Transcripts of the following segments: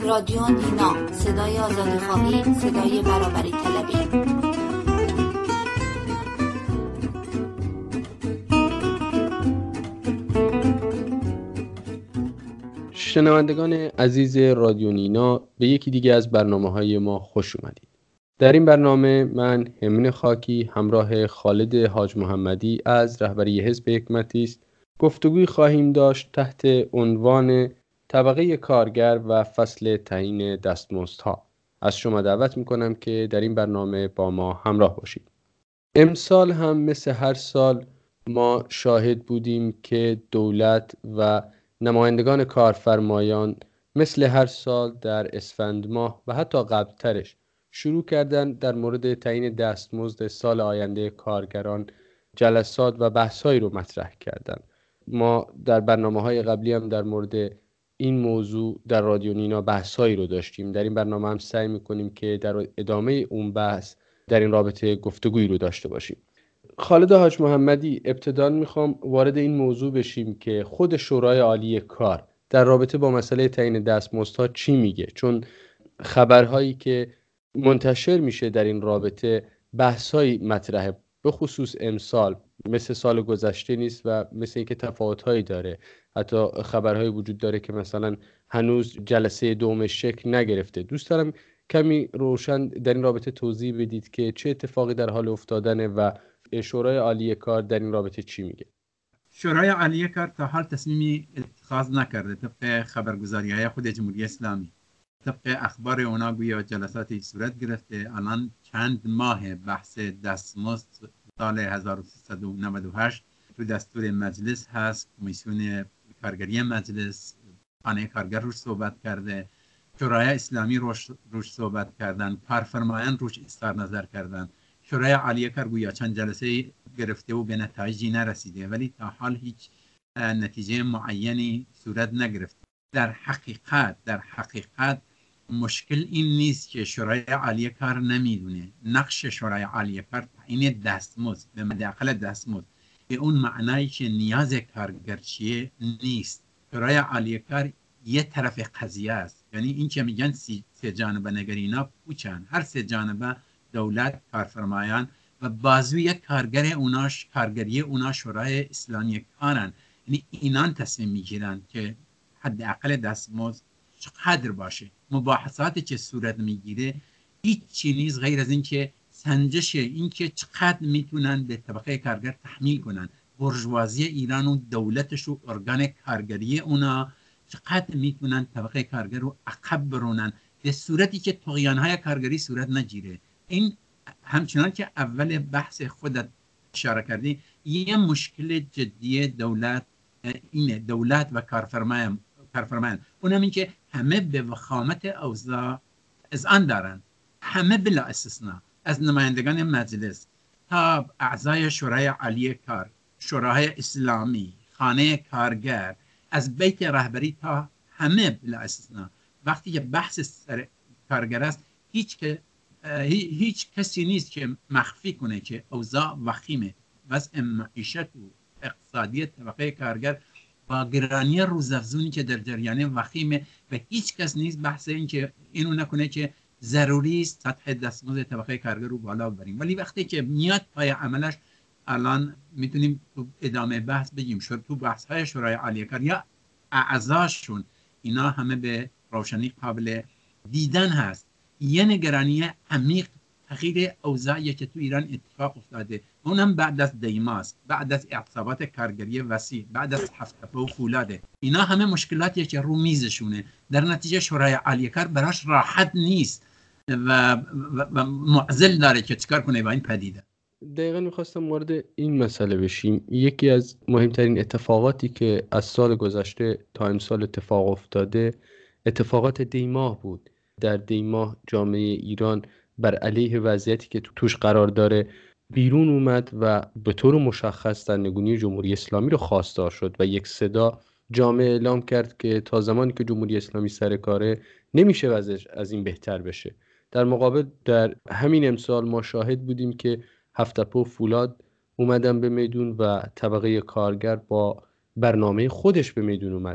رادیو نینا، صدای آزادی‌خواهی، صدای برابری طلبی. شنوندگان عزیز رادیو نینا، به یکی دیگه از برنامه‌های ما خوش اومدید. در این برنامه من همین خاکی همراه خالد حاج محمدی از رهبری حزب حکمتی است گفتگوی خواهیم داشت تحت عنوان طبقه کارگر و فصل تعیین دستمزدها. از شما دعوت میکنم که در این برنامه با ما همراه باشید. امسال هم مثل هر سال ما شاهد بودیم که دولت و نمایندگان کارفرمایان مثل هر سال در اسفند ماه و حتی قبلترش شروع کردن در مورد تعیین دستمزد سال آینده کارگران جلسات و بحث‌هایی رو مطرح کردن. ما در برنامه‌های قبلی هم در مورد این موضوع در رادیو نینا بحث‌هایی رو داشتیم. در این برنامه هم سعی می‌کنیم که در ادامه اون بحث در این رابطه گفتگویی رو داشته باشیم. خالد حاج محمدی، ابتداً میخوام وارد این موضوع بشیم که خود شورای عالی کار در رابطه با مسئله تعیین دستمزدها چی میگه، چون خبرهایی که منتشر میشه در این رابطه بحث‌های مطرحه، به خصوص امسال مثل سال گذشته نیست و مثل اینکه تفاوت‌هایی داره. حتی خبرهایی وجود داره که مثلا هنوز جلسه دومش شکل نگرفته. دوست دارم کمی روشن در این رابطه توضیح بدید که چه اتفاقی در حال افتادنه و شورای عالی کار در این رابطه چی میگه؟ شورای عالی کار تا حال تصمیمی اتخاذ نکرده طبق خبرگزاری‌های خود جمهوری اسلامی. طبق اخبار اونا گویا جلساتی صورت گرفته. الان چند ماه بحث دستمزد سال 1398 تو دستور مجلس هست. کمیسیون کارگری مجلس، خانه کارگر روش صحبت کرده، شورای اسلامی روش صحبت کردن، کارفرمایان روش اظهار نظر کردن. شورای عالی کار گویا چند جلسه گرفته و به نتایجی نرسیده، ولی تا حال هیچ نتیجه معینی صورت نگرفته. در حقیقت مشکل این نیست که شورای عالی کار نمیدونه. نقش شورای عالی کار تعیین دستمزد به مداخل دستمزد به اون معنایی که نیاز کارگر چیه نیست. شورای عالی کار یه طرف قضیه است، یعنی این که میگن سه جانبه نگرینا پوچن. هر سه جانبه، دولت، کارفرمایان و بازوی کارگری اونا شورای اسلامی کارن. یعنی اینان تصمیم میگیرن که حداقل دستمزد چقدر باشه. مباحثاتی که صورت میگیره هیچ چیز نیست غیر از این که سنجش این که چقدر میتونن به طبقه کارگر تحمیل کنن. بورژوازی ایران و دولتش و ارگان کارگری اونا چقدر میتونن طبقه کارگر رو عقب برونن به صورتی که طغیان‌های کارگری صورت نگیره. این همچنان که اول بحث خودت اشاره کردی، یه مشکل جدی دولت اینه، دولت و کارفرمایان. اونم این که همه به وخامت اوضاع اذعان دارن، همه بلا استثناء، از نمایندگان مجلس تا اعضای شورای عالی کار، شورای اسلامی، خانه کارگر، از بیت رهبری تا همه بلا استثناء. وقتی که بحث سر کارگر است، هیچ کسی نیست که مخفی کنه که اوضاع وخیمه. وضع معیشت و اقتصادی طبقه کارگر با گرانی روزافزونی که در جریان وخیمه و هیچ کس نیست بحث این که اینو نکنه که ضروری است سطح دستمزد طبقه کارگر رو بالا ببریم. ولی وقتی که میاد پای عملش، الان میتونیم تو ادامه بحث بگیم تو بحث های شورای عالی کار یا اعضاشون، اینا همه به روشنی قابل دیدن هست. یه نگرانی عمیق تغییر اوضاعی که تو ایران اتفاق افتاده، اونم بعد از دیماست، بعد از اعتصابات کارگری وسیع، بعد از هفت‌تپه و فولاده. اینا همه مشکلاتی که رو میزشونه. در نتیجه شورای عالی کار براش راحت نیست و معضل داره که چیکار کنه با این پدیده. دقیقاً میخواستم وارد این مسئله بشیم. یکی از مهمترین اتفاقاتی که از سال گذشته تا امسال اتفاق افتاده اتفاقات دیماه بود. در دیماه جامعه ایران بر علیه وضعیتی که توش قرار داره بیرون اومد و به طور مشخص در نگونی جمهوری اسلامی رو خواستار شد و یک صدا جامعه اعلام کرد که تا زمانی که جمهوری اسلامی سر کاره نمیشه وضعش از این بهتر بشه. در مقابل در همین امسال ما شاهد بودیم که هفت‌تپه و فولاد اومدن به میدون و طبقه کارگر با برنامه خودش به میدون اومد.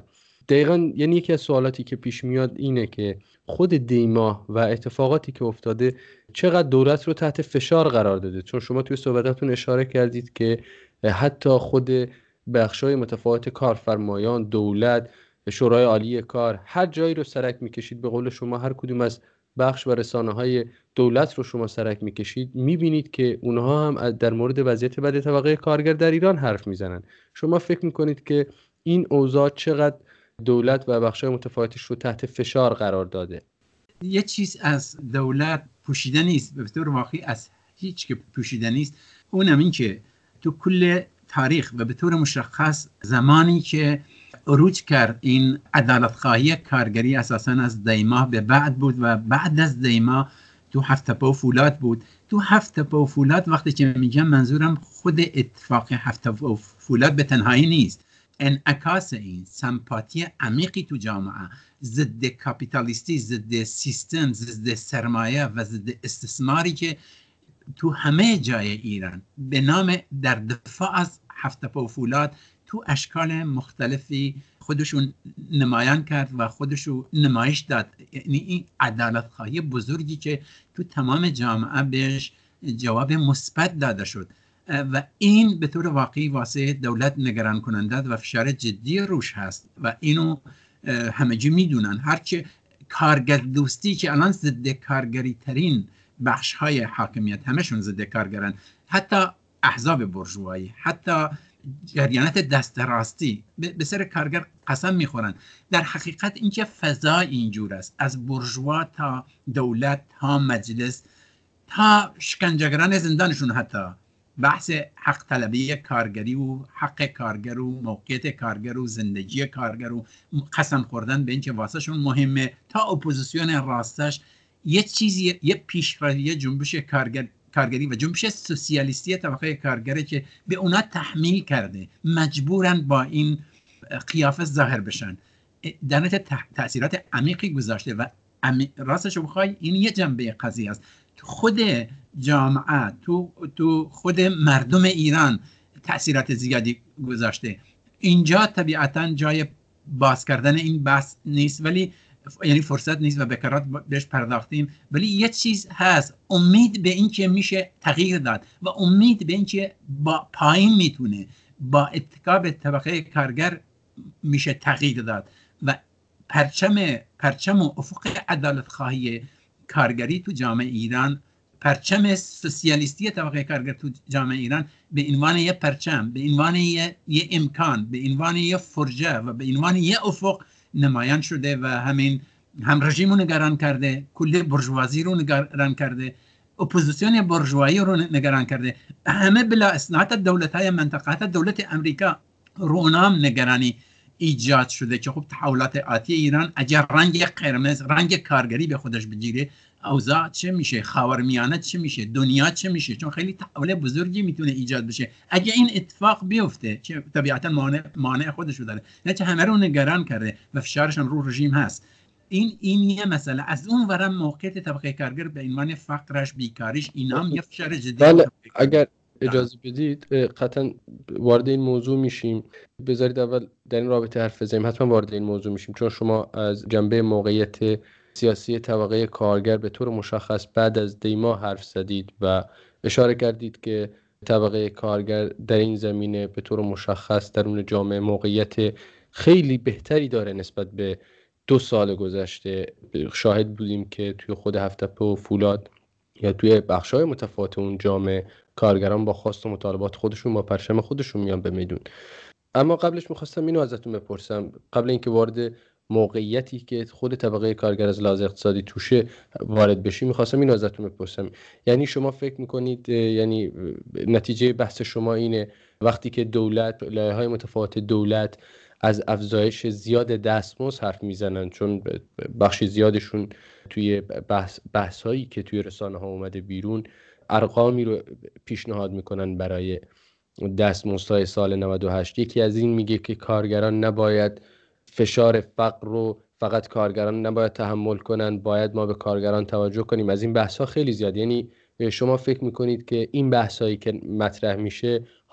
دقیقاً یعنی یکی از سوالاتی که پیش میاد اینه که خود دیما و اتفاقاتی که افتاده چقدر دولت رو تحت فشار قرار داده، چون شما توی صحبتاتون اشاره کردید که حتی خود بخشای متفاوت کارفرمایان، دولت، شورای عالی کار، هر جایی رو سرک میکشید، به قول شما هر کدوم از بخش و رسانه‌های دولت رو شما سرک میکشید، میبینید که اونها هم در مورد وضعیت بد طبقه کارگر در ایران حرف میزنن. شما فکر میکنید که این اوضاع چقدر دولت و بخشای متفاوتش رو تحت فشار قرار داده؟ یه چیز از دولت پوشیده نیست، به طور واقعی از هیچ که پوشیده نیست. اونم این که تو کل تاریخ و به طور مشخص زمانی که عروج کرد این عدالت‌خواهی کارگری اساساً از دیما به بعد بود و بعد از دیما تو هفت تپه و فولاد بود. تو هفت تپه و فولاد وقتی که میگم منظورم خود اتفاق هفت تپه و فولاد به تنهایی نیست، انعکاس این سمپاتی عمیقی تو جامعه ضد کاپیتالیستی، ضد سیستم، ضد سرمایه و ضد استثماری که تو همه جای ایران به نام در دفاع از هفت تپه و فولاد تو اشکال مختلفی خودشون نمایان کرد و خودشو نمایش داد. یعنی این عدالت خواهی بزرگی که تو تمام جامعه بهش جواب مثبت داده شد و این به طور واقعی واسه دولت نگران کننده و فشار جدی روش هست و اینو همگی میدونن. هرچه کارگر دوستی که الان ضد کارگری ترین بخش های حاکمیت همشون ضد کارگرن، حتی احزاب بورژوایی، حتی جریانات دست راستی به سر کارگر قسم میخورن. در حقیقت اینکه فضا اینجور است، از بورژوا تا دولت تا مجلس تا شکنجهگران زندانشون، حتی بحث حق طلبی کارگری و حق کارگر و موقعیت کارگر و زندگی کارگر و قسم خوردن به اینکه واسه شون مهمه، تا اپوزیسیون راستش یه چیزی، یه پیشروی، یه جنبش کارگری و جنبش سوسیالیستی طبقه کارگری که به اونا تحمیل کرده، مجبورن با این قیافه ظاهر بشن، در نتیجه تأثیرات عمیقی گذاشته و راستش بخوای این یه جنبه قضیه است. تو خود جامعه، تو خود مردم ایران تأثیرات زیادی گذاشته. اینجا طبیعتاً جای باز کردن این بحث نیست، ولی یعنی فرصت نیست و بکرات بهش پرداختیم، ولی یه چیز هست، امید به این که میشه تغییر داد و امید به این که با پایین میتونه، با اتکا به طبقه کارگر میشه تغییر داد و پرچم و افق عدالت خواهی کارگری تو جامعه ایران، پرچم سوسیالیستی طبقه کارگر تو جامعه ایران به عنوان یه پرچم، به عنوان یه امکان، به عنوان یه فرجه و به عنوان یه افق نمایان شده و همین هم رژیم رو نگران کرده، کل بورژوازی رو نگران کرده، اپوزیسیون بورژوایی رو نگران کرده، همه بلا استثنا دولت‌های منطقه، دولت امریکا رو اونام نگرانی ایجاد شده که خب تحولات آتی ایران اگر رنگ قرمز، رنگ کارگری به خودش بگیره، اوضاع چه میشه؟ خاورمیانه چه میشه؟ دنیا چه میشه؟ چون خیلی تحول بزرگی میتونه ایجاد بشه اگه این اتفاق بیفته که طبیعتا مانع خودش رو داره، نه چه همه رو نگران کرده و فشارش هم رو رژیم هست. این یه مسئله. از اون ورم موقعیت طبقه کارگر به عنوان فقرش، بیکاریش، اینا هم یه فشار جدی. اگر اجازه بدید قطعا وارد این موضوع میشیم. بذارید اول در این رابطه حرف بزنیم، حتما وارد این موضوع میشیم، چون شما از جنبه موقعیت سیاسی طبقه کارگر به طور مشخص بعد از دیما حرف زدید و اشاره کردید که طبقه کارگر در این زمینه به طور مشخص درون جامعه موقعیت خیلی بهتری داره نسبت به 2 سال گذشته. شاهد بودیم که توی خود هفت تپه و فولاد یا توی بخش‌های متفاوت اون جامعه کارگران با خواست و مطالبات خودشون با پرچم خودشون میان به میدون. اما قبلش میخواستم اینو ازتون بپرسم، قبل اینکه وارد موقعیتی که خود طبقه کارگر از لحاظ اقتصادی توشه وارد بشیم، میخواستم اینو ازتون بپرسم، یعنی شما فکر میکنید، یعنی نتیجه بحث شما اینه وقتی که دولت، لایه‌های متفاوت دولت از افزایش زیاد دستمزد حرف میزنن، چون بخشی زیادشون توی بحث‌هایی که توی رسانه‌ها اومده بیرون ارقامی رو پیشنهاد میکنن برای دستمزدهای سال 98، یکی از این میگه که کارگران نباید فشار فقر رو فقط کارگران نباید تحمل کنن، باید ما به کارگران توجه کنیم. از این بحث‌ها خیلی زیاد. یعنی شما فکر میکنید که این بحثایی که مطرح میشه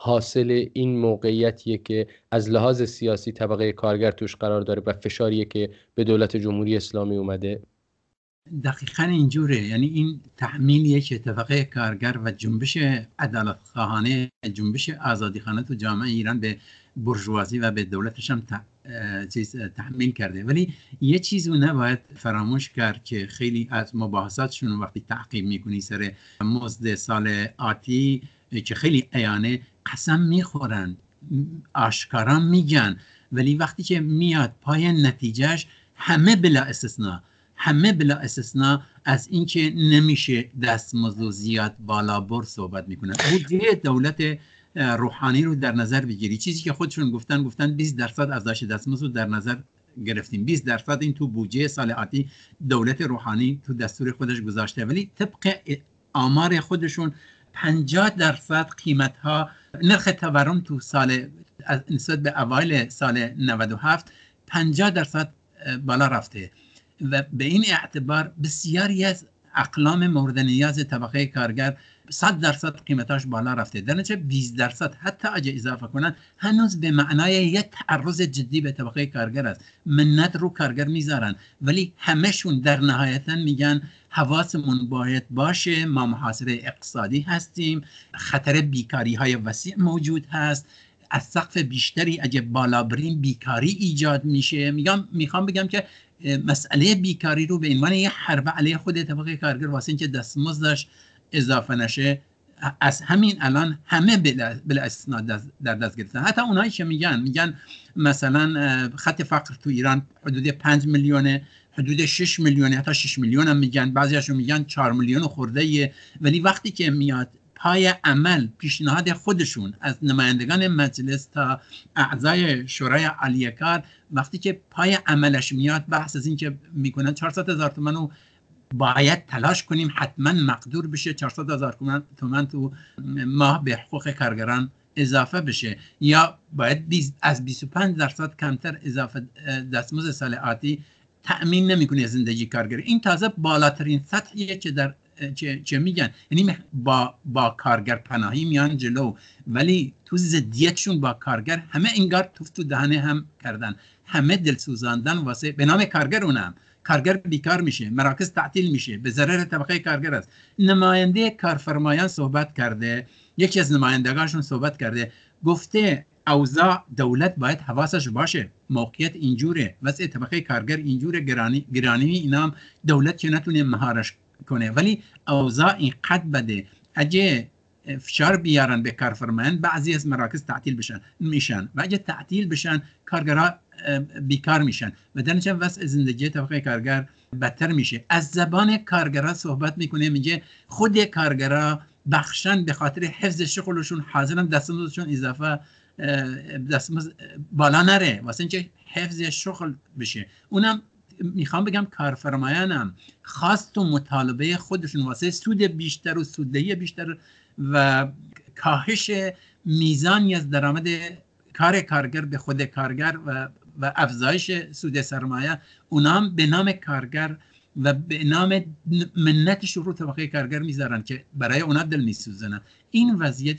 حاصل این موقعیتیه که از لحاظ سیاسی طبقه کارگر توش قرار داره و فشاریه که به دولت جمهوری اسلامی اومده؟ دقیقاً اینجوره. یعنی این تحمیلیه که طبقه کارگر و جنبش عدالت خواهانه، جنبش آزادی خواهانه تو جامعه ایران به بورژوازی و به دولتش هم تحمیل کرده. ولی یه چیز رو نباید فراموش کرد که خیلی از مباحثاتشون وقتی تعقیب میکنی سر مزد سال آتی که خیلی عیانه قسم میخورن، آشکارا میگن، ولی وقتی که میاد پای نتیجهش همه بلا استثناء از اینکه نمیشه دستمزد زیاد بالا بر صحبت میکنن. بودجه دولت روحانی رو در نظر بگیری، چیزی که خودشون گفتن 20% افزایش دستمزد رو در نظر گرفتیم، 20% این تو بودجه سال آتی دولت روحانی تو دستور خودش گذاشته، ولی طبق آمار خودشون 50% قیمت ها نرخ تورم تو سال نسبت به اوایل سال 97 50% بالا رفته و به این اعتبار بسیاری از اقلام مورد نیاز طبقه کارگر 100% قیمتاش بالا رفته. در نتیجه 20% حتی اگه اضافه کنن هنوز به معنای یک تعرض جدی به طبقه کارگر است. منت رو کارگر میذارن، ولی همشون در نهایتا میگن حواسمون باید باشه، ما محاصره اقتصادی هستیم، خطر بیکاری های وسیع موجود هست، از سقف بیشتری اگه بالا بریم بیکاری ایجاد میشه. میخوام بگم که مسئله بیکاری رو به عنوان یه حرب علیه خود طبقه کارگر واسه اینکه دستمزدش اضافه نشه از همین الان همه بلا استثناء در دست گرفتن. حتی اونایی که میگن مثلا خط فقر تو ایران حدود 5 میلیونه، حدود 6 میلیونه، حتی 6 میلیون هم میگن، بعضیاشون میگن 4 میلیون خورده، ولی وقتی که میاد پای عمل پیشنهاد خودشون از نمایندگان مجلس تا اعضای شورای عالی کار، وقتی که پای عملش میاد بحث از این که میکنن 400,000 تومان رو باید تلاش کنیم حتما مقدور بشه، 400,000 تومان تو ماه به حقوق کارگران اضافه بشه، یا باید از 25% کمتر اضافه دستمزد سال آتی تأمین نمیکنه زندگی کارگر. این تازه بالاترین سطحیه که در چه میگن، یعنی با کارگر پناهی میان جلو، ولی تو ضدیتشون با کارگر همه انگار تو دهنه هم کردن، همه دل سوزاندن واسه به نام کارگر. اونم کارگر بیکار میشه، مراکز تعطیل میشه، به ضرر طبقه کارگر است. نماینده کارفرمایان صحبت کرده، یکی از نمایندگانشون صحبت کرده، گفته اوضاع دولت باید حواسش باشه، موقعیت اینجوره، وضع طبقه کارگر اینجوره، گرانی اینا دولت که نتونه مهارش کنه، ولی اوضاع اینقدر بده اگه فشار بیارن به کارفرمایان بعضی از مراکز تعطیل میشن و اگه تعطیل بشن کارگرها بیکار میشن و در نتیجه وضع زندگی طبقه کارگر بدتر میشه. از زبان کارگرها صحبت میکنه، میگه خود کارگرها بخشن به خاطر حفظ شغلشون حاضرن دستمزدشون اضافه دستمزد بالا نره واسه اینکه حفظ شغل بشه. اونم میخوام بگم کارفرمایانم خواست و مطالبه خودشون واسه سود بیشتر و سوددهی بیشتر و کاهش میزانی از درآمد کارگر به خود کارگر و افزایش سود سرمایه، اونام به نام کارگر و به نام منت شروع طبقه کارگر میذارن که برای اونا دل میسوزنن. این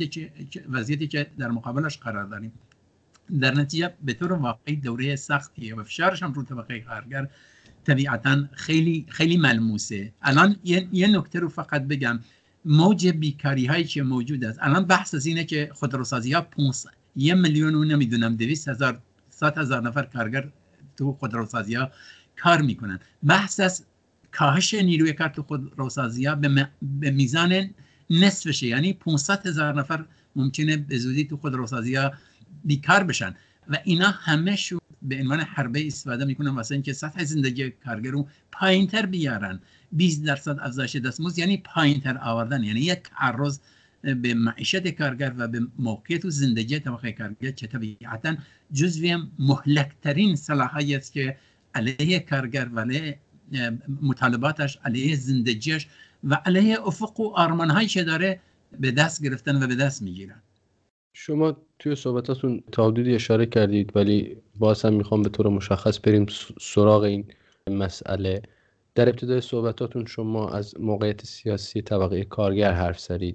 وضعیتی که در مقابلش قرار داریم، در نتیجه به طور واقعی دوره سختیه و فشارش هم رو طبقه کارگر طبیعتا خیلی خیلی ملموسه. الان یه نکته رو فقط بگم، موج بیکاری هایی که موجود است الان، بحث از اینه که خودروسازی ها 1 میلیون و نمیدونم 200,000 100,000 نفر کارگر تو خودروسازی ها کار میکنن. بحث از کاهش نیروی کار تو خودروسازی ها به میزان نصفشه، یعنی 500,000 نفر ممکنه به زودی تو خودروسازی ها بیکار بشن و اینا همه شو به عنوان حربه استفاده میکنن واسه اینکه سطح زندگی کارگر رو پایینتر بیارن. 20% افزایش دستمزد یعنی پایینتر آوردن، یعنی یک تعرض به معیشت کارگر و به موقعیت و زندگی طبقه کارگر که طبیعتا جزوی مهلکترین سلاحی است که علیه کارگر و علیه مطالباتش، علیه زندگیش و علیه افق و آرمانهایی که داره به دست گرفتن و به دست میگیرن. شما توی صحبتاتون تا حدودی اشاره کردید، ولی باز هم میخوام به طور مشخص بریم سراغ این مسئله. در ابتدای صحبتاتون شما از موقعیت سیاسی طبقه کارگر حرف زدید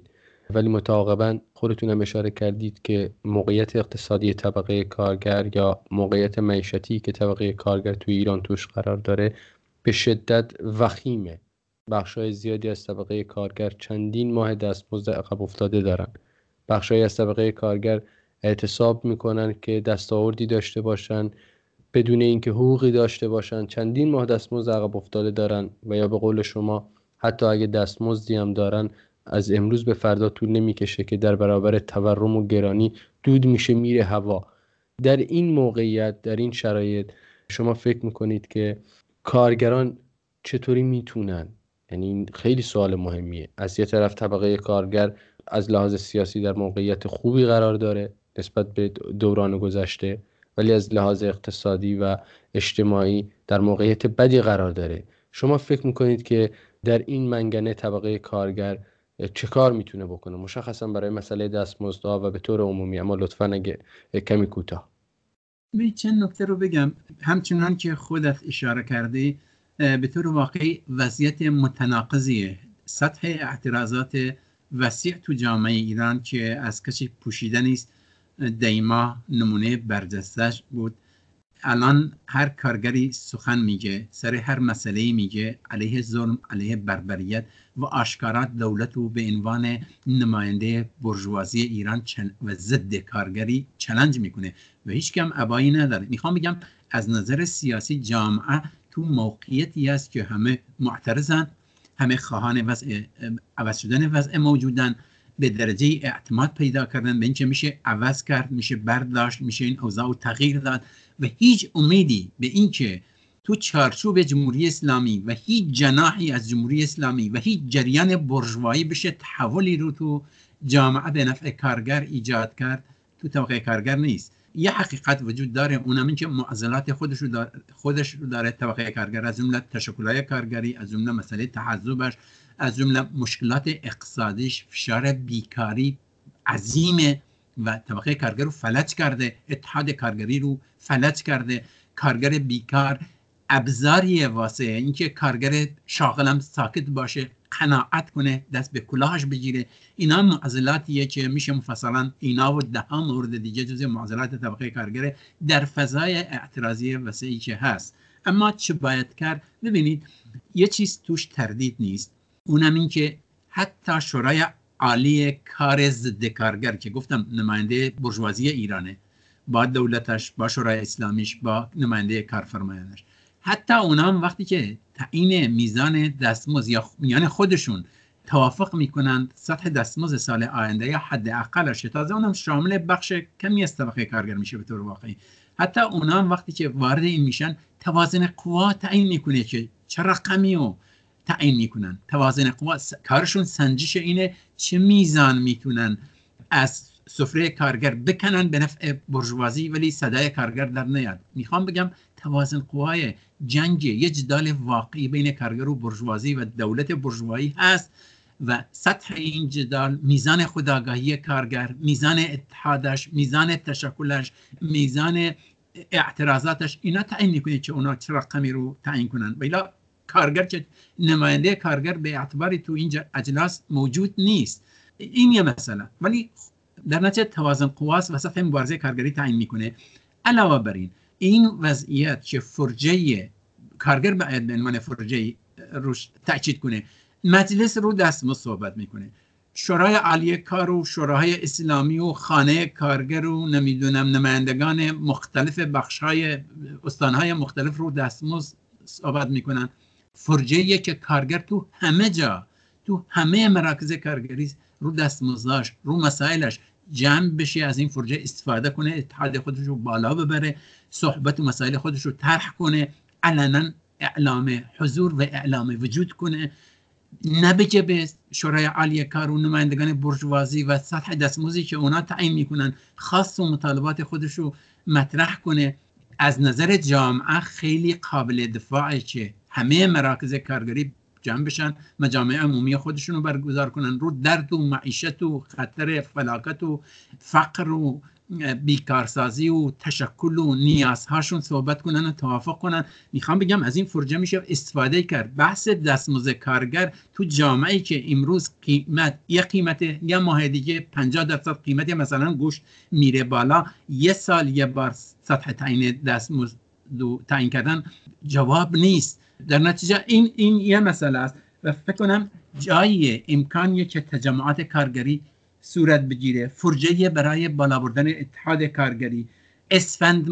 ولی متعاقباً خودتون هم اشاره کردید که موقعیت اقتصادی طبقه کارگر یا موقعیت معیشتی که طبقه کارگر توی ایران توش قرار داره به شدت وخیمه. بخشای زیادی از طبقه کارگر چندین ماه دستمزد عقب افتاده دارن. بخشای از طبقه کارگر اعتصاب میکنن که دستاوردی داشته باشن بدون اینکه حقوقی داشته باشن، چندین ماه دستمزد عقب افتاده دارن و یا به قول شما حتی اگه دستمزدی هم دارن از امروز به فردا طول نمیکشه که در برابر تورم و گرانی دود میشه میره هوا. در این موقعیت، در این شرایط شما فکر میکنید که کارگران چطوری میتونن، یعنی این خیلی سوال مهمیه، از یه طرف طبقه کارگر از لحاظ سیاسی در موقعیت خوبی قرار داره نسبت به دوران گذشته، ولی از لحاظ اقتصادی و اجتماعی در موقعیت بدی قرار داره. شما فکر میکنید که در این منگنه طبقه کارگر چه کار میتونه بکنه، مشخصا برای مسئله دستمزدها و به طور عمومی، اما لطفاً اگه کمی کوتاه. چند نکته رو بگم. همچنان که خودت اشاره کردی به طور واقعی وضعیت متناقضیه. سطح اعتراضات وسیع تو جامعه ایران که از کسی پوشیده نیست دیما نمونه برجستش بود. الان هر کارگری سخن میگه، سر هر مسئله میگه، علیه ظلم، علیه بربریت و آشکارات دولت رو به عنوان نماینده بورژوازی ایران و ضد کارگری چالش میکنه و هیچ کم ابایی نداره. میخوام بگم از نظر سیاسی جامعه تو موقعیتی است که همه معترضن، همه خواهان عوض شدن وضع موجودن، به درجه اعتماد پیدا کردن به این که میشه عوض کرد، میشه برداشت، میشه این اوضاع تغییر داد و هیچ امیدی به این که تو چارچوب جمهوری اسلامی و هیچ جناحی از جمهوری اسلامی و هیچ جریان بورژوایی بشه تحولی رو تو جامعه به نفع کارگر ایجاد کرد تو طبقه کارگر نیست. یه حقیقت وجود داره، اونم این که معضلات خودش رو داره طبقه کارگر، از جمله تشکل‌های کارگری، از جمله مسئله تحزبش، از جمله مشکلات اقتصادیش، فشار بیکاری عظیمه و طبقه کارگر رو فلج کرده، اتحاد کارگری رو فلج کرده. کارگر بیکار ابزاریه واسه اینکه کارگر شاغلم ساکت باشه، قناعت کنه، دست به کلاهش بگیره. اینا معضلاتیه که میشه مفصلا اینا و ده ها مورد دیگه جزء معضلات طبقه کارگر در فضای اعتراضی وسیعی که هست. اما چه باید کرد؟ ببینید یه چیز توش تردید نیست، اونم این که حتی شورای عالی کار ضد کارگر که گفتم نماینده بورژوازی ایرانه، با دولتش، با شورای اسلامیش، با نماینده کارفرمایانش، حتی اونا هم وقتی که تعیین میزان دستمزد یا میان خودشون توافق میکنند سطح دستمزد سال آینده یا حد اقلش، تازه اونم شامل بخش کمی از طبقه کارگر میشه به طور واقعی، حتی اونا هم وقتی که وارد این میشن توازن قوا تعیین میکنه که چه رقمی رو تعیین میکنن. توازن قوا کارشون سنجش اینه چه میزان میتونن از سفره کارگر بکنن به نفع بورژوازی ولی صدای کارگر در نیاد. میخوام بگم توازن قوای جنگ، یه جدال واقعی بین کارگر و بورژوازی و دولت بورژوایی هست و سطح این جدال، میزان خودآگاهی کارگر، میزان اتحادش، میزان تشکلش، میزان اعتراضاتش، اینا تعیین میکنه که اونا چه رقمی رو تعیین کنن. بلا کارگر که نماینده کارگر به اعتباری تو این اجلاس موجود نیست، این یه مسئله، ولی در نتیجه توازن قواست و سطح مبارزه کارگری تعیین میکنه. علاوه بر این وضعیت که فرجه کارگر باید به عنوان فرجه روش تاکید کنه، مجلس رو دستمزد صحبت میکنه، شورای عالی کار و شوراهای اسلامی و خانه کارگر و نمیدونم نمایندگان مختلف بخشهای استانهای مختلف رو دستمزد صحبت میکنن. فرجه‌ای که کارگر تو همه جا، تو همه مراکز کارگری رو دستمزدش، رو مسائلش جمع بشه، از این فرجه استفاده کنه، اتحاد خودش رو بالا ببره، صحبت و مسائل خودش رو طرح کنه، علنا اعلام حضور و اعلام وجود کنه، نبگه به شورای عالی کار و نمایندگان بورژوازی و سطح دستمزدی که اونا تعیین میکنن خاص و مطالبات خودش رو مطرح کنه. از نظر جامعه خیلی قابل دفاعه که همه مراکز کارگری جمع بشن، مجامع عمومی خودشون رو برگزار کنن، رو درد و معیشت و خطر فلاکت و فقر و بیکارسازی و تشکل و نیازهاشون صحبت کنن و توافق کنن. میخوام بگم از این فرجه میشه استفاده کرد. بحث دستمزد کارگر تو جامعه‌ای که امروز قیمت یا ماه دیگه 50% قیمت مثلا گوشت میره بالا، یه سال یه بار سطح تعیین دستمزد تعیین کردن جواب نیست. در نتیجه این یه مسئله است و فکر کنم جای امکانیه که تجمعات کارگری صورت بگیره. فرجه برای بالا بردن اتحاد کارگری. اسفند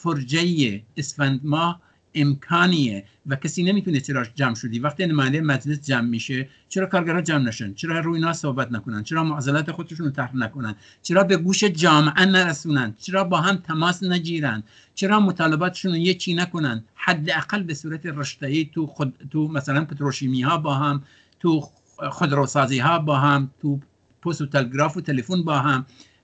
ماه امکانیه و کسی نمیتونه چرا جمع شدی. وقتی نماینده مجلس جمع میشه، چرا کارگرها جمع نشن؟ چرا روی اینا صحبت نکنن؟ چرا معضلات خودشون رو طرح نکنن؟ چرا به گوش جامعه نرسونن؟ چرا با هم تماس نگیرن؟ چرا مطالباتشون رو یکی نکنن؟ حداقل به صورت رشته‌ای تو مثلا پتروشیمی ها با هم، تو خودروسازی ها با هم، تو پست و تلگراف و تلفن با هم،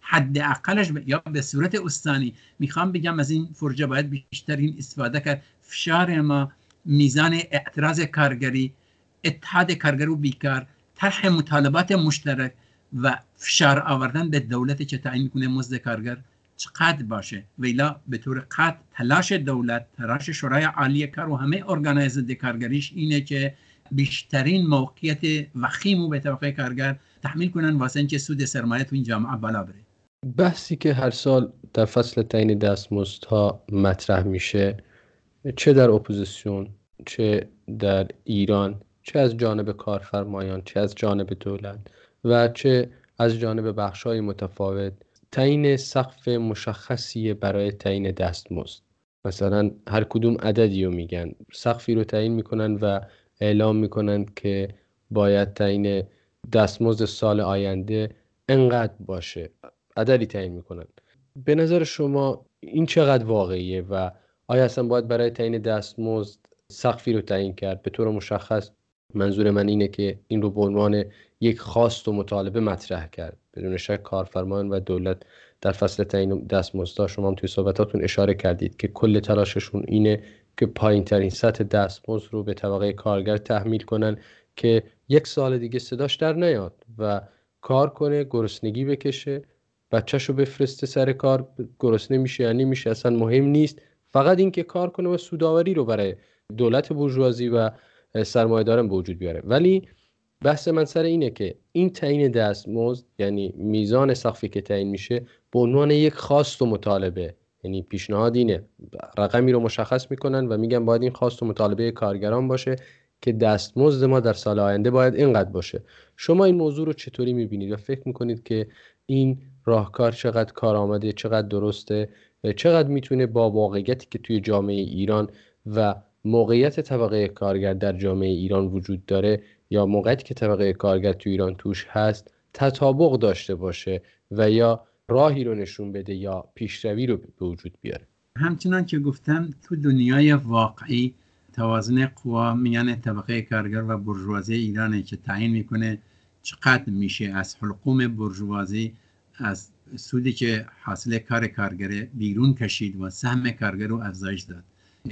حداقلش یا به صورت استانی. میخوام بگم از این فرجه باید بیشترین استفاده کرد. فشار ما، میزان اعتراض کارگری، اتحاد کارگر و بیکار، طرح مطالبات مشترک و فشار آوردن به دولتی که تعیین کنه مزد کارگر چقدر باشه. ویلا به طور قطع تلاش دولت، تلاش شورای عالی کار و همه ارگانهای ضد کارگریش اینه که بیشترین موقعیت وخیم به طبقه کارگر تحمیل کنن واسه اینکه سود سرمایه تو این جامعه بالا بره. بحثی که هر سال در فصل تعیین دستمزدها مطرح میشه، چه در اپوزیسیون، چه در ایران، چه از جانب کارفرمایان، چه از جانب دولت و چه از جانب بخش‌های متفاوت، تعیین سقف مشخصی برای تعیین دستمزد. مثلا هر کدوم عددی رو میگن، سقفی رو تعیین میکنن و اعلام میکنن که باید تعیین دستمزد سال آینده انقدر باشه، عددی تعیین میکنن. به نظر شما این چقدر واقعیه و آیا اصلا باید برای تعیین دستمزد سقفی رو تعیین کرد به طور مشخص؟ منظور من اینه که این رو به عنوان یک خواست و مطالبه مطرح کرد. بدون شک کارفرمان و دولت در فصل تعیین دستمزدها، شما هم توی صحبتاتون اشاره کردید که کل تلاششون اینه که پایین ترین سطح دستمزد رو به طبقه کارگر تحمیل کنن که یک سال دیگه صداش در نیاد و کار کنه، گرسنگی بکشه، بچه‌شو بفرسته سر کار، گرسنه میشه یعنی میشه، اصلا مهم نیست، فقط این که کار کنه و سودآوری رو برای دولت بورژوازی و سرمایه‌داران به وجود بیاره. ولی بحث من سر اینه که این تعیین دستمزد، یعنی میزان سقفی که تعیین میشه، به عنوان یک خواست و مطالبه، یعنی پیشنهاد اینه، رقمی رو مشخص میکنن و میگن باید این خواست و مطالبه کارگران باشه که دستمزد ما در سال آینده باید اینقدر باشه. شما این موضوع رو چطوری میبینید و فکر میکنید که این راهکار چقدر کارآمده، چقدر درسته، چقدر میتونه با واقعیتی که توی جامعه ایران و موقعیت طبقه کارگر در جامعه ایران وجود داره یا موقعیتی که طبقه کارگر توی ایران توش هست تطابق داشته باشه و یا راهی رو نشون بده یا پیشروی رو به وجود بیاره؟ همچنان که گفتم تو دنیای واقعی توازن قوا میان طبقه کارگر و بورژوازی ایرانه که تعیین میکنه چقدر میشه از حلقوم بورژوازی، از سودی که حاصل کار کارگره بیرون کشید و سهم کارگر رو افزایش داد،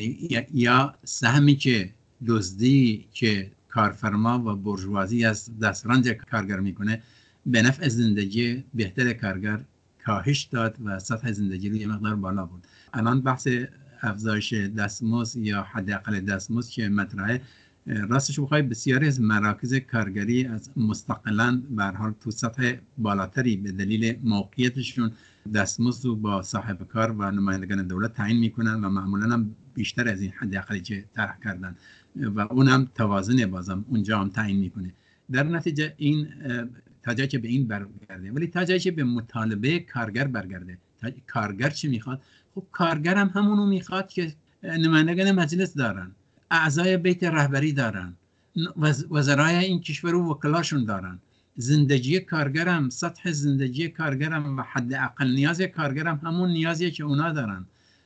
یا سهمی که دزدی که کارفرما و بورژوازی از دسترنج کارگر میکنه به نفع زندگی بهتر کارگر کاهش داد و سطح زندگی رو یه مقدار بالا برد. الان بحث افزایش دستمزد یا حداقل دستمزد که مطرحه، راستش بخوای بسیاری از مراکز کارگری از مستقلاً به هر حال تو سطح بالاتری به دلیل موقعیتشون دستمزد رو با صاحب کار و نمایندگان دولت تعیین میکنن و معمولاً هم بیشتر از این حداقلی که طرح کردن و اونم توازن بازم اونجا هم تعیین میکنه. در نتیجه این تا جایی که به این برگرده، ولی تا جایی که به مطالبه کارگر برگرده، کارگر چی میخواد؟ خب کارگر هم همونو میخواد که نمایندگان مجلس دارن، اعضای بیت رهبری دارن، وزرای این کشور و وکلاشون دارن. زندگی کارگرم، سطح زندگی کارگرم و حداقل نیاز کارگرم همون نیازیه که اونا دارن.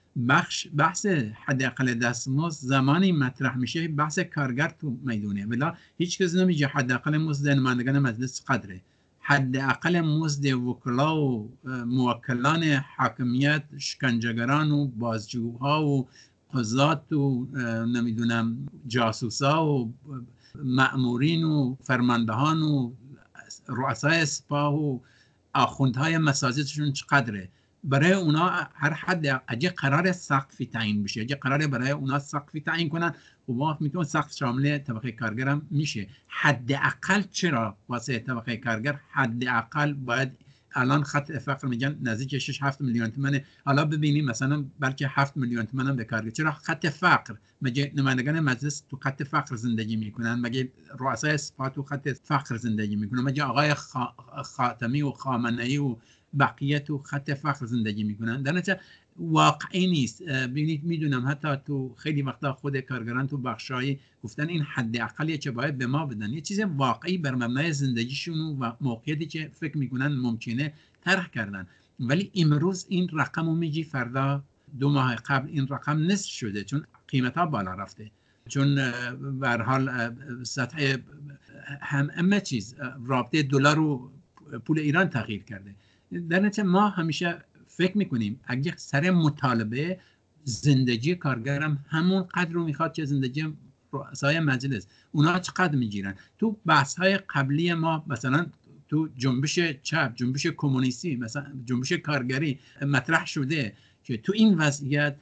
بحث حداقل دستمزد زمانی مطرح میشه بحث کارگر تو میدونه، ولی هیچ کس نمیگه حداقل مزد نمایندگان مجلس قدره. حداقل مزد وکلا و موکلان حاکمیت، شکنجهگران و بازجوها و قضات و نمیدونم جاسوسا و مأمورین و فرماندهان و رؤسای سپاه و آخوندهای مساجدشون چقدره برای اونا هر حد اگه قرار سقفی تعیین بشه، اگه قراره برای اونا سقفی تعیین کنن، خب میتونه سقف شامل طبقه کارگر هم میشه. حداقل چرا واسه طبقه کارگر حداقل باید الان خط فقر میگن نزدیک 6-7 میلیون تومانه، حالا ببینیم مثلا بلکه 7 میلیون تومان هم به کارگر. چرا خط فقر؟ مگه نمایندگان مجلس تو خط فقر زندگی میکنن؟ مگه رؤسای اسپا تو خط فقر زندگی میکنن؟ مگه آقای خاتمی و خامنه‌ای و بقیه تو خط فقر زندگی میکنن؟ در نتیجه واقعی نیست. ببینید میدونم حتی تو خیلی وقتا خود کارگران تو بخشای گفتن این حد اقلیه که باید به ما بدن، یه چیز واقعی بر مبنای زندگیشون و موقعیتی که فکر میکنن ممکنه طرح کردن. ولی امروز این رقم رو میگی، فردا 2 ماه قبل این رقم نصف شده، چون قیمت ها بالا رفته، چون به هر حال سطح همه چیز رابطه دلار و پول ایران تغییر کرده. در نتیجه ما همیشه فکر میکنیم اگه سر مطالبه زندگی کارگرم همون قدر رو میخواد که زندگی رؤسای مجلس، اونا چقدر میگیرن؟ تو بحث های قبلی ما مثلا تو جنبش چپ، جنبش کمونیستی، مثلا جنبش کارگری مطرح شده که تو این وضعیت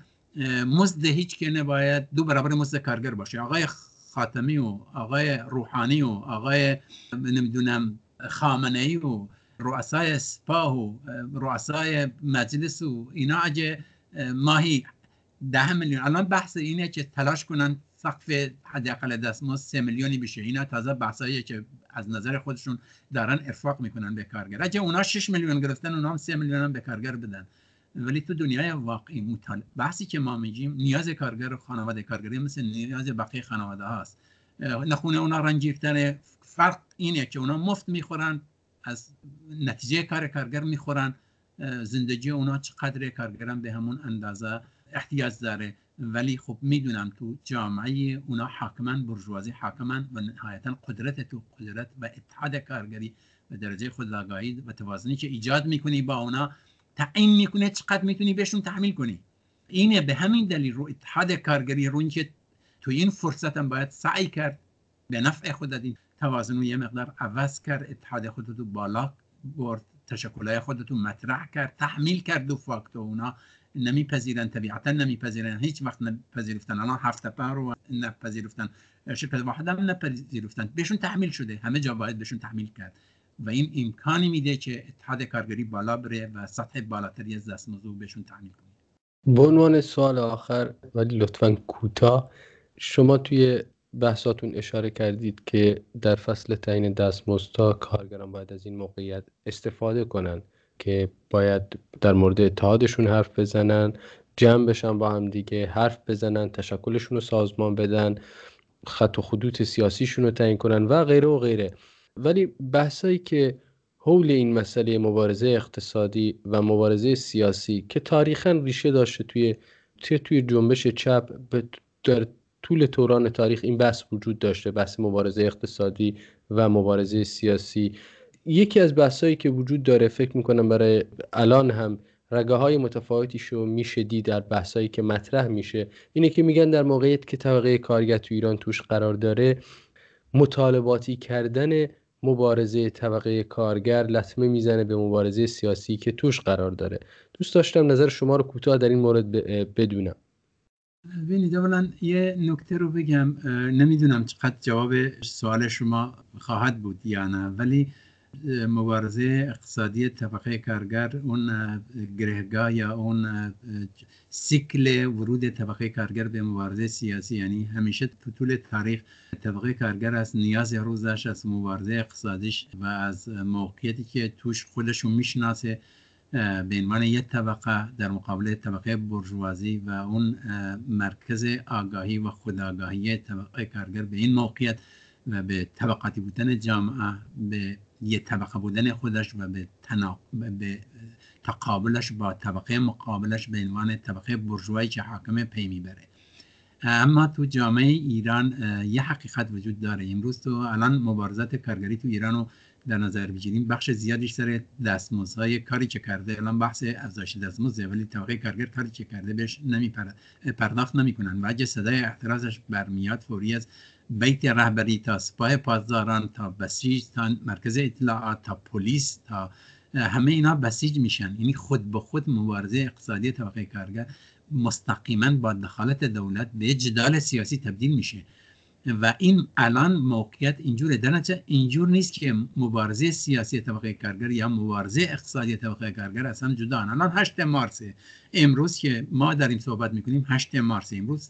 مزد هیچ که نباید 2 برابر مزد کارگر باشه. آقای خاتمی و آقای روحانی و آقای نمیدونم خامنه‌ای و رؤسای اسپا و رؤسای مجلس و اینا اگه ماهی 10 میلیون، الان بحث اینه که تلاش کنن سقف حداقل دستمزد 3 میلیونی بشه. اینا تازه بحثاییه که از نظر خودشون دارن ارفاق میکنن به کارگر. اگه اونا 6 میلیون گرفتن، اونا هم 3 میلیون هم به کارگر بدن. ولی تو دنیای واقعی بحثی که ما میگیم نیاز کارگر و خانواده کارگری مثل نیاز بقیه خانواده هاست. نخونه اونا رنجیرتره. فرق اینه که اونا مفت میخورن، از نتیجه کار کارگر میخورن. زندگی اونا چقدر کارگران به همون اندازه احتیاج داره. ولی خب میدونم تو جامعه اونا حاکمان، برجوازی حاکمان و نهایتا قدرت و اتحاد کارگری و درجه خودآگاهی و توازنی که ایجاد میکنی با اونا تعیین میکنه چقدر میتونی بهشون تحمیل کنی. اینه به همین دلیل رو اتحاد کارگری رو اینکه تو این فرصت هم باید سعی کرد به نفع خودت این توازن رو یه مقدار عوض کرد، اتحاد خودت رو بالا برد، تشکلای خودت رو مطرح کرد، تحمیل کرد. دو فاکتور اونا نمیپذیرن، طبیعتا نمیپذیرن، هیچ وقت نپذیرفتن. الان 7 نفر رو نپذیرفتن، شرکت واحد هم نپذیرفتن، بهشون تحمیل شده، همه جا باید بهشون تحمیل کرد و این امکانی میده که اتحاد کارگری بالا بره و سطح بالاتری از دستمزد بهشون تحمیل کنه. به عنوان سوال آخر ولی لطفاً کوتاه، شما توی بحثاتون اشاره کردید که در فصل تعیین دستمزدها کارگران باید از این موقعیت استفاده کنن که باید در مورد اتحادشون حرف بزنن، جمع بشن با هم دیگه، حرف بزنن، تشکلشون رو سازمان بدن، خط و خطوط سیاسیشون رو تعیین کنن و غیره و غیره. ولی بحثایی که حول این مسئله مبارزه اقتصادی و مبارزه سیاسی که تاریخاً ریشه داشته توی جنبش چپ، در طول دوران تاریخ این بحث وجود داشته، بحث مبارزه اقتصادی و مبارزه سیاسی. یکی از بحثایی که وجود داره، فکر میکنم برای الان هم رگه های متفاوتیشو میشه دید در بحثایی که مطرح میشه، اینه که میگن در موقعیت که طبقه کارگر تو ایران توش قرار داره، مطالباتی کردن مبارزه طبقه کارگر لطمه میزنه به مبارزه سیاسی که توش قرار داره. دوست داشتم نظر شما رو کوتاه در این مورد بدونم. ببینید، اولا یه نکته رو بگم، نمیدونم چقدر جواب سوال شما خواهد بود یا نه، ولی مبارزه اقتصادی طبقه کارگر، اون گرهگاه یا اون سیکل ورود طبقه کارگر به مبارزه سیاسی، یعنی همیشه تو طول تاریخ طبقه کارگر از نیاز روزش، از مبارزه اقتصادیش و از موقعیتی که توش خودشون میشناسه به عنوان یک طبقه در مقابل طبقه برجوازی و اون مرکز آگاهی و خودآگاهی طبقه کارگر به این موقعیت و به طبقاتی بودن جامعه، به یک طبقه بودن خودش و به تقابلش با طبقه مقابلش به عنوان طبقه برجوایی که حاکم پی میبره. اما تو جامعه ایران یه حقیقت وجود داره. امروز تو الان مبارزات کارگری تو ایران رو در نظر بگیریم، بخش زیادیش سر دستمزدهای کاری که کرده. الان بحث افزایش دستمزد، ولی طبقه کارگر کاری که کرده بهش پرداخت نمیکنن و اگه صدای اعتراضش برمیاد، فوری از بیت رهبری تا سپاه پاسداران تا بسیج تا مرکز اطلاعات تا پلیس تا همه اینا بسیج میشن. یعنی خود به خود مبارزه اقتصادی طبقه کارگر مستقیما با دخالت دولت به جدال سیاسی تبدیل میشه و این الان موقعیت اینجوره. در نتیجه اینجور نیست که مبارزه سیاسی طبقه کارگر یا مبارزه اقتصادی طبقه کارگر اصلا جدا. الان 8 مارس امروز که ما داریم صحبت میکنیم 8 مارس امروز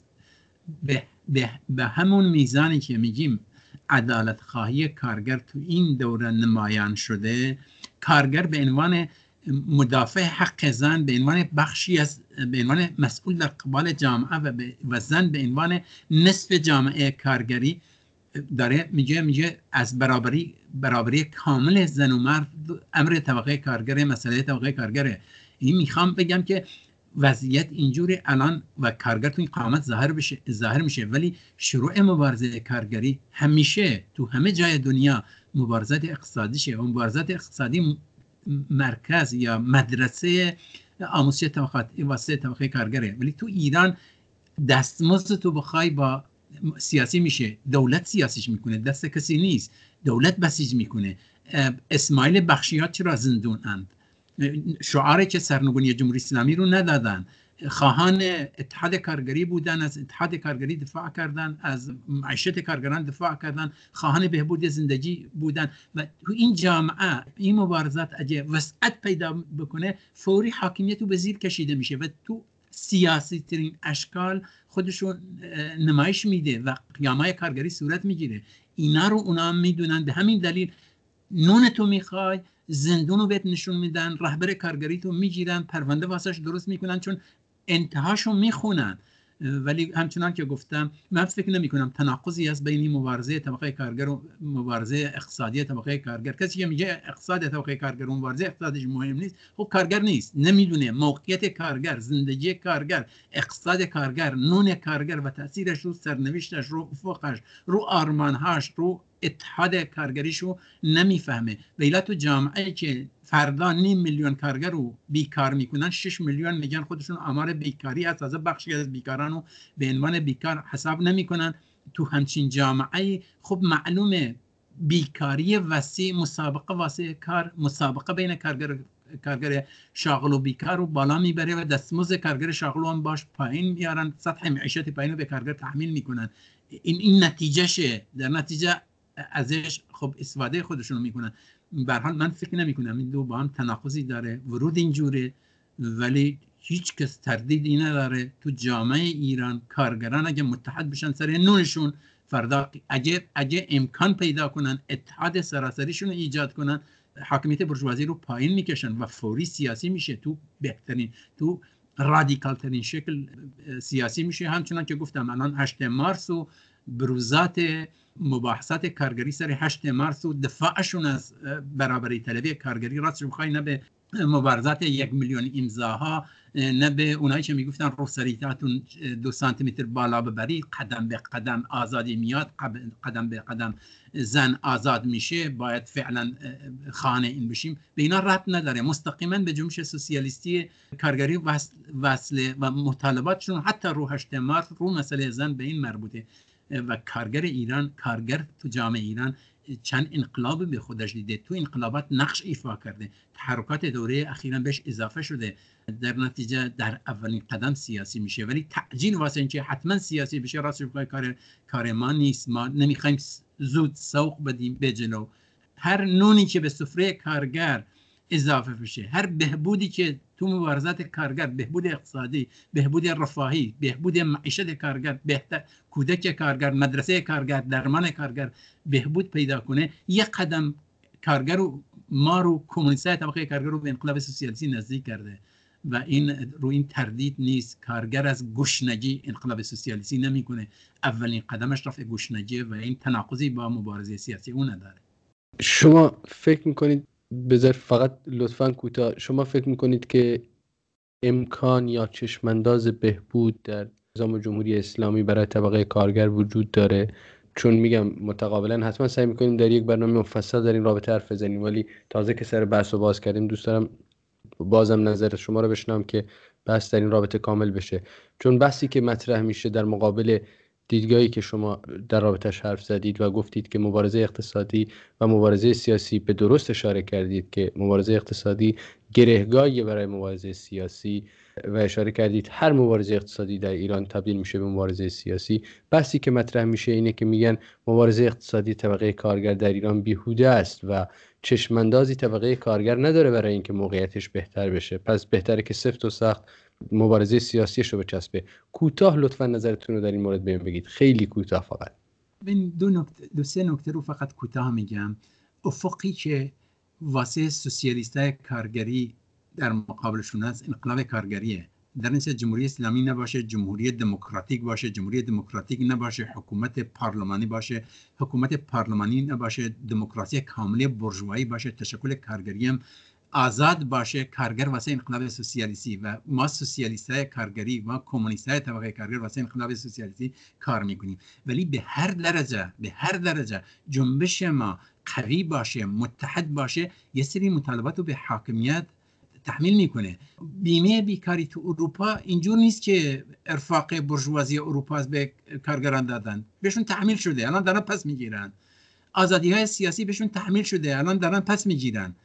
به همون میزانی که میگیم عدالت خواهی کارگر تو این دوره نمایان شده، کارگر به عنوان مدافع حق زن، به عنوان بخشی از، به عنوان مسئول در قبال جامعه و زن به عنوان نصف جامعه کارگری داره میگه از برابری کامل زن و مرد امر طبقه کارگر، مسئله طبقه کارگره. این میخوام بگم که وضعیت اینجوری الان و کارگر تو این قامت ظاهر میشه، ولی شروع مبارزه کارگری همیشه تو همه جای دنیا مبارزات اقتصادیشه و مبارزات اقتصادی مرکز یا مدرسه آموزش طبقاتی واسه طبقه کارگره. ولی تو ایران دستمزد تو بخوای با سیاسی میشه، دولت سیاسیش میکنه، دست کسی نیست، دولت بسیج میکنه. اسماعیل بخشیات چرا زندون اند؟ شعاری که سرنگونی جمهوری اسلامی رو ندادن، خواهان اتحاد کارگری بودن، از اتحاد کارگری دفاع کردن، از معیشت کارگران دفاع کردن، خواهان بهبود زندگی بودن. و تو این جامعه این مبارزات اگه وسعت پیدا بکنه فوری حاکمیت رو به زیر کشیده میشه و تو سیاسی ترین اشکال خودشون نمایش میده و قیامای کارگری صورت میگیره. اینا رو اونا میدونن. به همین دلیل نون تو میخوای، زندون رو بهت نشون میدن، رهبر کارگری تو میگیرن، پرونده واسش درست میکنن، چون انتهاشو میخونن. ولی همچنان که گفتم من فکر نمی کنم تناقضی است بین مبارزه طبقه کارگر و مبارزه اقتصادی طبقه کارگر. کسی که میگه اقتصاد طبقه کارگر و مبارزه اقتصادیش مهم نیست، خب کارگر نیست، نمیدونه موقعیت کارگر، زندگی کارگر، اقتصاد کارگر، نون کارگر و تاثیرش رو سرنوشتش، رو افقش، رو آرمانهاش، رو اتحاد کارگریشو نمیفهمه. ولی تو جامعه که فردا 5 میلیون کارگر رو بیکار میکنن، 6 میلیون میگن خودشون آمار بیکاری هست، از بخشی از بیکاران رو به عنوان بیکار حساب نمیکنن. تو همچین جامعه خب معلومه بیکاری وسیع، مسابقه واسه کار، مسابقه بین کارگر شاغل و بیکار رو بالا میبره و دستمزد کارگر شاغل هم باش پایین میارن، سطح معیشت پایین رو به کارگر تحمیل میکنن. این نتیجه شه. در نتیجه ازش خب استفاده خودشون میکنن. به هر حال من فکر نمی کنم این دو با هم تناقضی داره. ورود اینجوره، ولی هیچ کس تردیدی نداره تو جامعه ایران کارگران اگه متحد بشن سر نونشون، فردا اگه امکان پیدا کنن اتحاد سراسریشون رو ایجاد کنن، حاکمیت برجوازی رو پایین میکشن و فوری سیاسی میشه، تو بهترین، تو رادیکال ترین شکل سیاسی میشه. همچنان که گفتم الان 8 مارس و بروزات مباحثات کارگری سر 8 مارس و دفاعشون از برابری طلبی کارگری، راستش بخوای نه به مبارزات 1 میلیون امضاها، نه به اونایی که میگفتن روسریتاتون 2 سانتی متر بالا ببرید، قدم به قدم آزادی میاد، قدم به قدم زن آزاد میشه، باید فعلا خانه این بشیم، به اینا ربط نداره. مستقیما به جنبش سوسیالیستی کارگری وصله و مطالباتشون حتی رو 8 مارس رو مسئله زن به این مربوطه. و کارگر ایران، کارگر تو جامعه ایران چند انقلاب به خودش دیده، تو انقلابات نقش ایفا کرده، تحرکات دوره اخیراً بهش اضافه شده، در نتیجه در اولین قدم سیاسی میشه. ولی تعجیل واسه اینکه حتما سیاسی بشه راستش بخوای کار ما نیست. ما نمیخوایم زود سوق بدیم به جلو. هر نونی که به سفره کارگر اضافه بشه، هر بهبودی که تو مبارزات کارگر، بهبود اقتصادی، بهبود رفاهی، بهبود معیشت کارگر، بهتر کودک کارگر، مدرسه کارگر، درمان کارگر بهبود پیدا کنه، یک قدم کارگر رو، ما رو، کمونیستای طبقه کارگر رو به انقلاب سوسیالیستی نزدیک کرده. و این تردید نیست. کارگر از گشنگی انقلاب سوسیالیستی نمیکنه، اولین قدمش رفع گشنگی و این تناقضی با مبارزه سیاسی اون نداره. شما فکر میکنید، بذار فقط لطفاً کوتاه، شما فکر میکنید که امکان یا چشمانداز بهبود در نظام جمهوری اسلامی برای طبقه کارگر وجود داره؟ چون میگم متقابلا حتما سعی میکنیم در یک برنامه مفصل در این رابطه حرف بزنیم، ولی تازه که سر بحث رو باز کردیم دوست دارم بازم نظر شما رو بشنوم که بحث در این رابطه کامل بشه. چون بحثی که مطرح میشه در مقابل دیدگاهی که شما در رابطش حرف زدید و گفتید که مبارزه اقتصادی و مبارزه سیاسی، به درست اشاره کردید که مبارزه اقتصادی گرهگاهی برای مبارزه سیاسی و اشاره کردید هر مبارزه اقتصادی در ایران تبدیل میشه به مبارزه سیاسی. بحثی که مطرح میشه اینه که میگن مبارزه اقتصادی طبقه کارگر در ایران بیهوده است و چشماندازی طبقه کارگر نداره برای اینکه موقعیتش بهتر بشه، پس بهتره که سفت و سخت مبارزه سیاسیش رو بچسبه. کوتاه لطفا نظرتون رو در این مورد بهم بگید، خیلی کوتاه فقط. من دو سه نکته رو فقط کوتاه میگم. افقی که واسه سوسیالیستای کارگری در مقابلشون است انقلاب کارگریه. در این جمهوری اسلامی نباشه، جمهوری دموکراتیک باشه، جمهوری دموکراتیک نباشه، حکومت پارلمانی باشه، حکومت پارلمانی نباشه، دموکراسی کامل بورژوایی باشه، تشکل کارگری هم آزاد باشه. کارگر واسه انقلاب سوسیالیستی و ما سوسیالیستای کارگری، ما کمونیستای طبقه کارگر واسه انقلاب سوسیالیستی کار میکنیم. ولی به هر درجه جنبش ما قوی باشه، متحد باشه، یه سری مطالبات رو به حاکمیت تحمیل میکنه. بیمه بیکاری تو اروپا اینجور نیست که ارفاق بورژوازی اروپا از به کارگران دادن، بهشون تحمیل شده، الان دارن پس میگیرن. آزادی های سیاسی بهشون تحمیل شده، الان دارن پس میگیرن.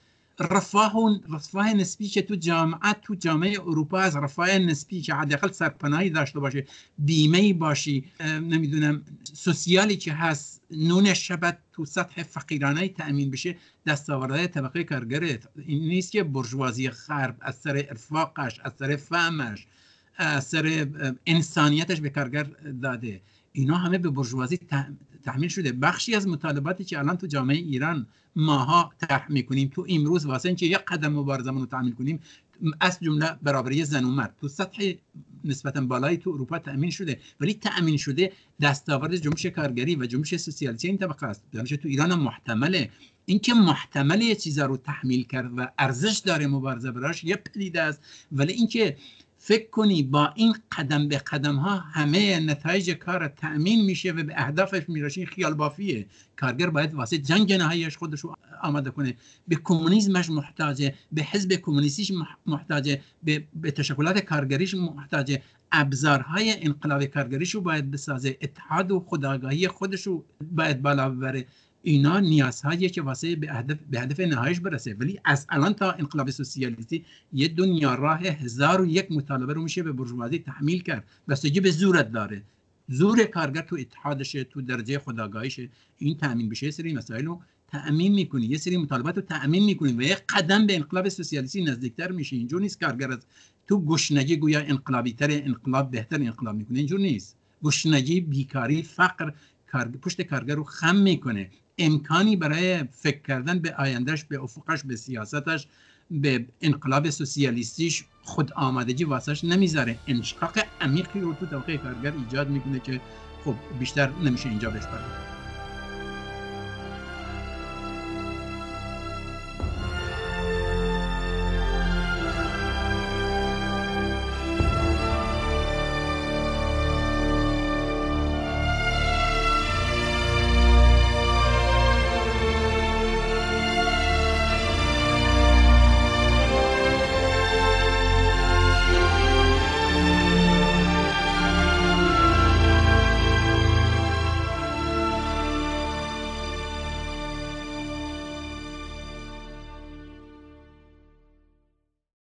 رفاه نسبی که تو جامعه اروپا از رفاه نسبی که حداقل سرپناهی داشته باشه، بیمه‌ای باشی، نمیدونم سوسیالی که هست، نون شبت تو سطح فقیرانه تأمین بشه، دستاوردهای طبقه کارگره. این نیست که بورژوازی غرب از سر ارفاقش، از سر فهمش، از سر انسانیتش به کارگر داده. اینا همه به بورژوازی تحمیل شده. بخشی از مطالباتی که الان تو جامعه ایران ماها طرح میکنیم تو امروز واسه اینکه یک قدم مبارزمون رو تعمیل کنیم، از جمله برابری زن و مرد تو سطح نسبتا بالایی تو اروپا تأمین شده. ولی تأمین شده دستاورد جنبش کارگری و جنبش سوسیالیستی این طبقه است. جنبش تو ایران هم محتمله. اینکه محتمله یه چیزا رو تحمیل کرد و ارزش داره مبارزه براش یه پدیده است، ولی اینکه فکر کنی با این قدم به قدم ها همه نتایج کار تأمین میشه و به اهدافش میرسه، خیال بافیه. کارگر باید واسه جنگ نهاییش خودش رو آماده کنه، به کمونیسمش محتاجه، به حزب کمونیستیش محتاجه، به تشکلات کارگریش محتاجه، ابزارهای انقلاب کارگریش رو باید بسازه، اتحاد و خودآگاهی خودش رو باید بالا ببره. اینا نیازهاییه که واسه به هدف نهاییش برسه. ولی از الان تا انقلاب سوسیالیستی یه دنیا راه 1001 مطالبه رو میشه به بورژوازی تحمیل کرد. بستگی به زورت داره، زور کارگر تو اتحادشه، تو درجه خودآگاهیشه. این تامین بشه، یه سری مسائل رو تامین میکنی، یه سری مطالبات رو تامین میکنی و یه قدم به انقلاب سوسیالیستی نزدیکتر میشه. اینجور نیست کارگر از تو گشنگی گویا انقلابی تر، انقلاب بهتر انقلاب میکنه. اینجور نیست. گشنگی، بیکاری، فقر پشت کارگر رو خم میکنه. امکانی برای فکر کردن به آیندهش، به افقش، به سیاستش، به انقلاب سوسیالیستیش خود آمادگی واسش نمیذاره. انشقاق عمیقی رو تو طبقه کارگر ایجاد میکنه که خب بیشتر نمیشه اینجا بهش پرداخت.